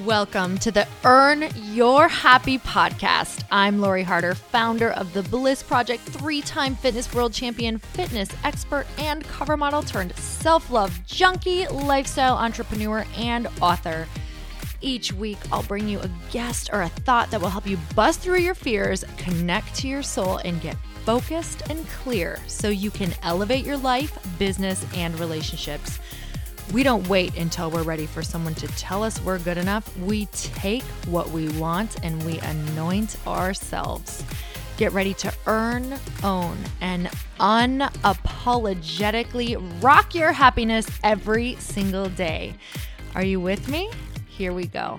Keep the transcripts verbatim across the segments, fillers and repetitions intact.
Welcome to the Earn Your Happy podcast. I'm Lori Harder, founder of the Bliss Project, three-time fitness world champion, fitness expert, and cover model turned self-love junkie, lifestyle entrepreneur, and author. Each week, I'll bring you a guest or a thought that will help you bust through your fears, connect to your soul, and get focused and clear so you can elevate your life, business, and relationships. We don't wait until we're ready for someone to tell us we're good enough. We take what we want and we anoint ourselves. Get ready to earn, own, and unapologetically rock your happiness every single day. Are you with me? Here we go.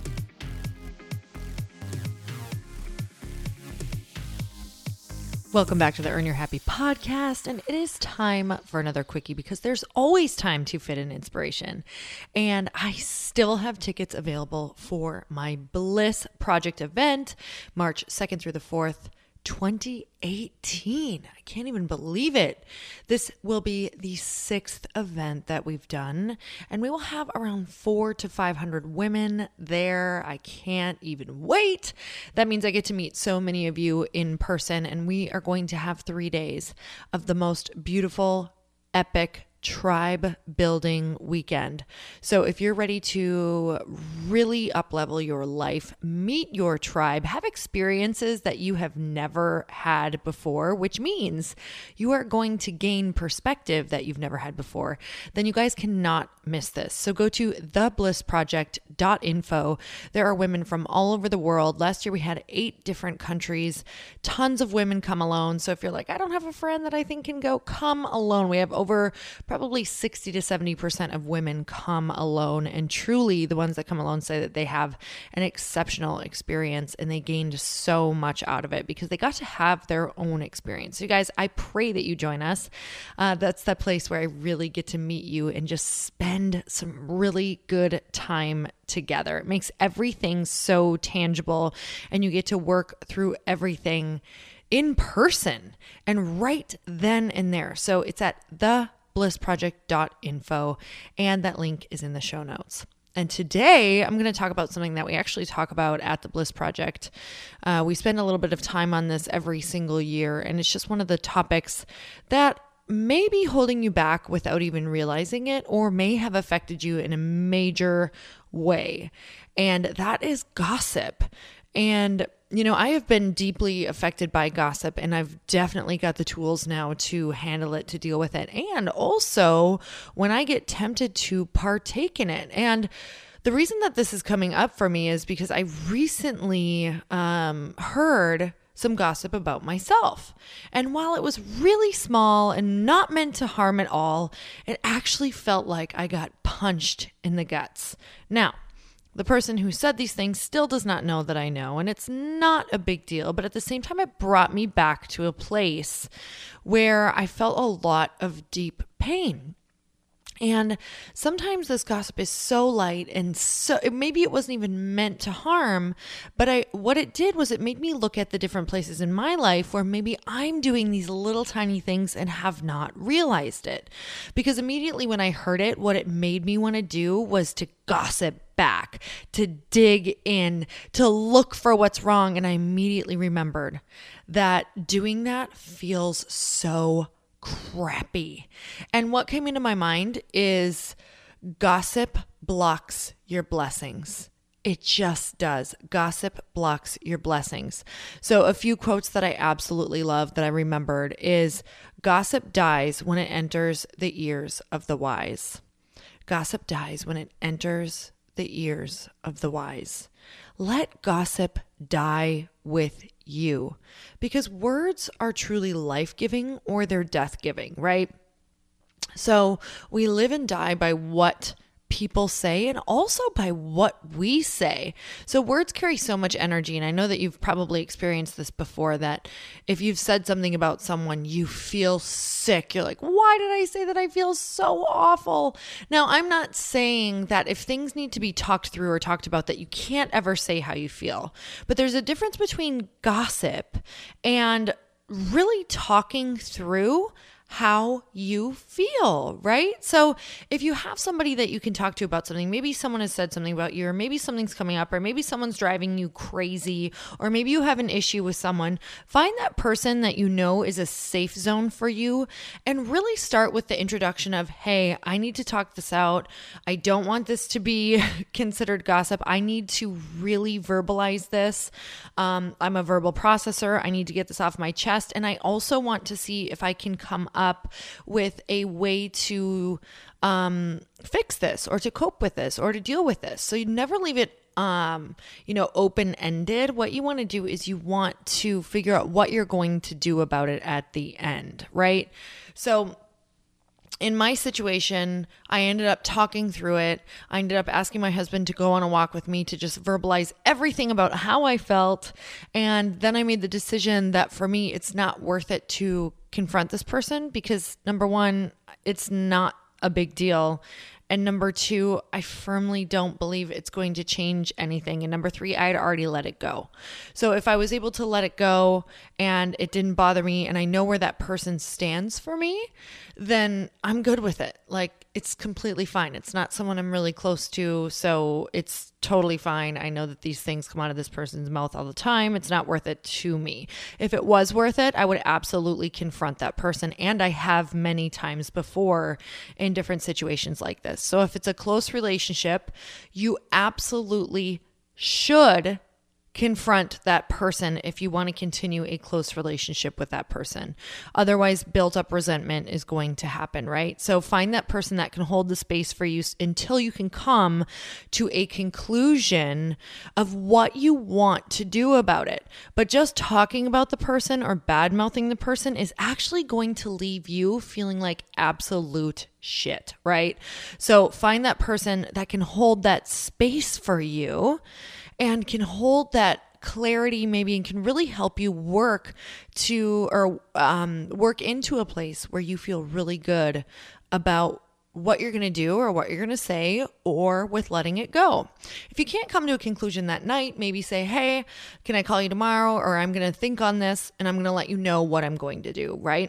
Welcome back to the Earn Your Happy podcast, and it is time for another quickie because there's always time to fit in inspiration. And I still have tickets available for my Bliss Project event, March second through the fourth, twenty eighteen. I can't even believe it. This will be the sixth event that we've done, and we will have around four to five hundred women there. I can't even wait. That means I get to meet so many of you in person, and we are going to have three days of the most beautiful, epic tribe building weekend. So if you're ready to really up-level your life, meet your tribe, have experiences that you have never had before, which means you are going to gain perspective that you've never had before, then you guys cannot miss this. So go to the bliss project dot info. There are women from all over the world. Last year we had eight different countries, tons of women come alone. So if you're like, I don't have a friend that I think can go, come alone. We have over probably sixty to seventy percent of women come alone, and truly the ones that come alone say that they have an exceptional experience and they gained so much out of it because they got to have their own experience. So you guys, I pray that you join us. Uh, that's that place where I really get to meet you and just spend some really good time together. It makes everything so tangible, and you get to work through everything in person and right then and there. So it's at the bliss project dot info, and that link is in the show notes. And today I'm going to talk about something that we actually talk about at the Bliss Project. Uh, we spend a little bit of time on this every single year, and it's just one of the topics that may be holding you back without even realizing it, or may have affected you in a major way. And that is gossip. And you know, I have been deeply affected by gossip, and I've definitely got the tools now to handle it, to deal with it. And also when I get tempted to partake in it. And the reason that this is coming up for me is because I recently um, heard some gossip about myself. And while it was really small and not meant to harm at all, it actually felt like I got punched in the guts. Now, the person who said these things still does not know that I know, and it's not a big deal, but at the same time, it brought me back to a place where I felt a lot of deep pain. And sometimes this gossip is so light and so maybe it wasn't even meant to harm, but I what it did was it made me look at the different places in my life where maybe I'm doing these little tiny things and have not realized it. Because immediately when I heard it, what it made me want to do was to gossip back, to dig in, to look for what's wrong. And I immediately remembered that doing that feels so crappy. And what came into my mind is gossip blocks your blessings. It just does. Gossip blocks your blessings. So a few quotes that I absolutely love that I remembered is gossip dies when it enters the ears of the wise. Gossip dies when it enters the ears of the wise. Let gossip die with you, because words are truly life-giving or they're death-giving, right? So we live and die by what people say and also by what we say. So words carry so much energy. And I know that you've probably experienced this before, that if you've said something about someone, you feel sick. You're like, why did I say that? I feel so awful. Now, I'm not saying that if things need to be talked through or talked about that you can't ever say how you feel. But there's a difference between gossip and really talking through how you feel, right? So if you have somebody that you can talk to about something, maybe someone has said something about you, or maybe something's coming up, or maybe someone's driving you crazy, or maybe you have an issue with someone, find that person that you know is a safe zone for you and really start with the introduction of, hey, I need to talk this out. I don't want this to be considered gossip. I need to really verbalize this. Um, I'm a verbal processor. I need to get this off my chest. And I also want to see if I can come up with a way to um, fix this or to cope with this or to deal with this. So you never leave it um, you know, open-ended. What you want to do is you want to figure out what you're going to do about it at the end, right? So in my situation, I ended up talking through it. I ended up asking my husband to go on a walk with me to just verbalize everything about how I felt. And then I made the decision that for me, it's not worth it to confront this person because number one, it's not a big deal. And number two, I firmly don't believe it's going to change anything. And number three, I'd already let it go. So if I was able to let it go and it didn't bother me and I know where that person stands for me, then I'm good with it. Like it's completely fine. It's not someone I'm really close to. So it's totally fine. I know that these things come out of this person's mouth all the time. It's not worth it to me. If it was worth it, I would absolutely confront that person. And I have many times before in different situations like this. So if it's a close relationship, you absolutely should confront that person if you want to continue a close relationship with that person. Otherwise, built up resentment is going to happen, right? So find that person that can hold the space for you until you can come to a conclusion of what you want to do about it. But just talking about the person or bad-mouthing the person is actually going to leave you feeling like absolute shit, right? So find that person that can hold that space for you and can hold that clarity maybe and can really help you work to or um, work into a place where you feel really good about what you're going to do or what you're going to say or with letting it go. If you can't come to a conclusion that night, maybe say, hey, can I call you tomorrow? Or I'm going to think on this and I'm going to let you know what I'm going to do, right?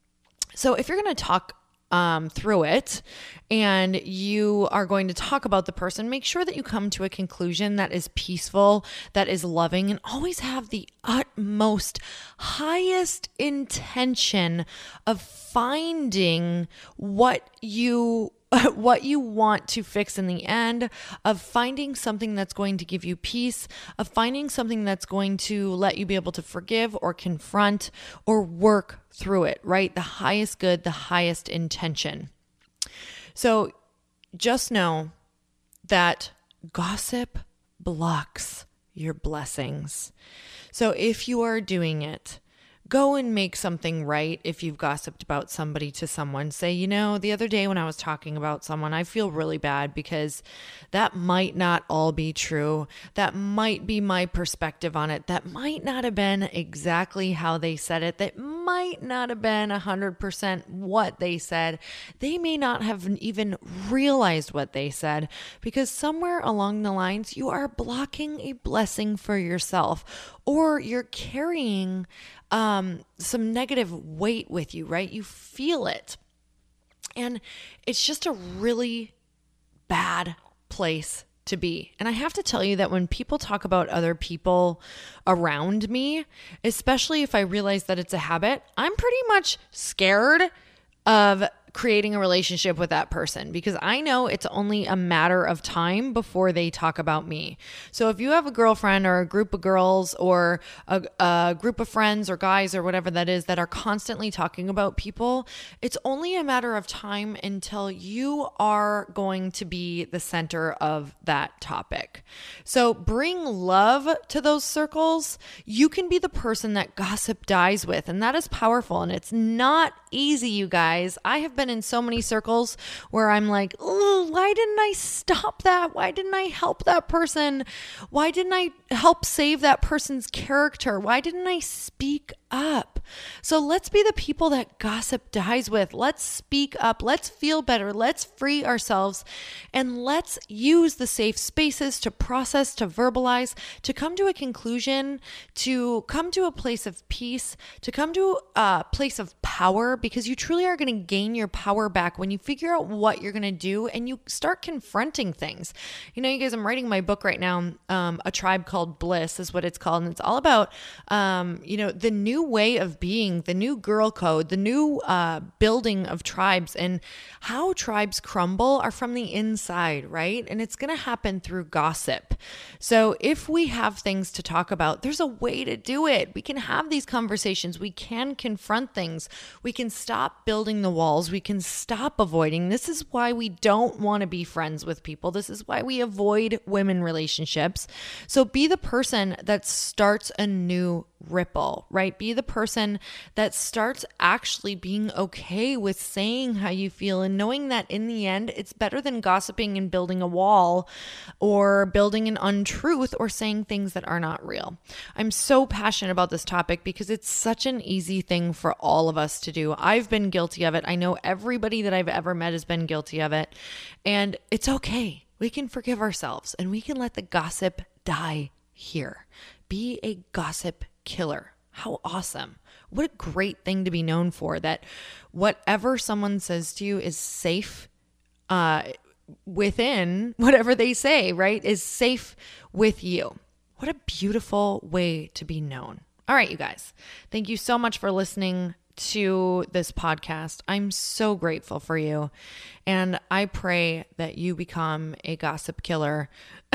So if you're going to talk Um, through it and you are going to talk about the person, make sure that you come to a conclusion that is peaceful, that is loving, and always have the utmost, highest intention of finding what you what you want to fix in the end, of finding something that's going to give you peace, of finding something that's going to let you be able to forgive or confront or work through it, right? The highest good, the highest intention. So just know that gossip blocks your blessings. So if you are doing it, go and make something right. If you've gossiped about somebody to someone, say, you know, the other day when I was talking about someone, I feel really bad because that might not all be true. That might be my perspective on it. That might not have been exactly how they said it. That might not have been one hundred percent what they said. They may not have even realized what they said because somewhere along the lines, you are blocking a blessing for yourself or you're carrying um, some negative weight with you, right? You feel it. And it's just a really bad place to be. And I have to tell you that when people talk about other people around me, especially if I realize that it's a habit, I'm pretty much scared of creating a relationship with that person because I know it's only a matter of time before they talk about me. So if you have a girlfriend or a group of girls or a, a group of friends or guys or whatever that is that are constantly talking about people, it's only a matter of time until you are going to be the center of that topic. So bring love to those circles. You can be the person that gossip dies with, and that is powerful. And it's not easy, you guys. I have been in so many circles where I'm like, oh, why didn't I stop that? Why didn't I help that person? Why didn't I help save that person's character? Why didn't I speak up? So let's be the people that gossip dies with. Let's speak up. Let's feel better. Let's free ourselves, and let's use the safe spaces to process, to verbalize, to come to a conclusion, to come to a place of peace, to come to a place of power, because you truly are going to gain your power back when you figure out what you're going to do and you start confronting things. You know, you guys, I'm writing my book right now, um, A Tribe Called Bliss is what it's called. And it's all about, um, you know, the new way of being, the new girl code, the new uh, building of tribes, and how tribes crumble are from the inside, right? And it's going to happen through gossip. So if we have things to talk about, there's a way to do it. We can have these conversations. We can confront things. We can stop building the walls. We can stop avoiding. This is why we don't want to be friends with people. This is why we avoid women relationships. So be the person that starts a new ripple, right? Be the person that starts actually being okay with saying how you feel and knowing that in the end, it's better than gossiping and building a wall or building an untruth or saying things that are not real. I'm so passionate about this topic because it's such an easy thing for all of us to do. I've been guilty of it. I know everybody that I've ever met has been guilty of it, and it's okay. We can forgive ourselves and we can let the gossip die here. Be a gossip killer. How awesome. What a great thing to be known for, that whatever someone says to you is safe uh, within whatever they say, right? Is safe with you. What a beautiful way to be known. All right, you guys. Thank you so much for listening to this podcast. I'm so grateful for you. And I pray that you become a gossip killer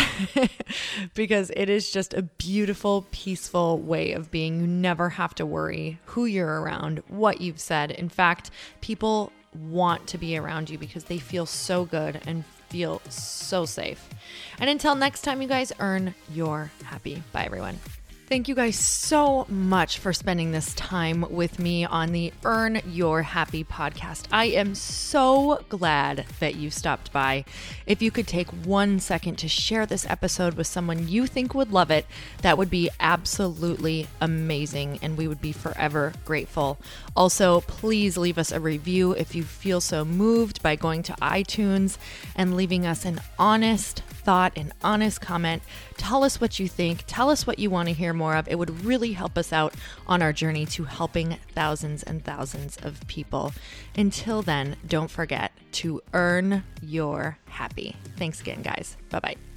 because it is just a beautiful, peaceful way of being. You never have to worry who you're around, what you've said. In fact, people want to be around you because they feel so good and feel so safe. And until next time, you guys, earn your happy. Bye, everyone. Thank you guys so much for spending this time with me on the Earn Your Happy podcast. I am so glad that you stopped by. If you could take one second to share this episode with someone you think would love it, that would be absolutely amazing, and we would be forever grateful. Also, please leave us a review if you feel so moved by going to iTunes and leaving us an honest thought, an honest comment. Tell us what you think. Tell us what you want to hear more of. It would really help us out on our journey to helping thousands and thousands of people. Until then, don't forget to earn your happy. Thanks again, guys. Bye-bye.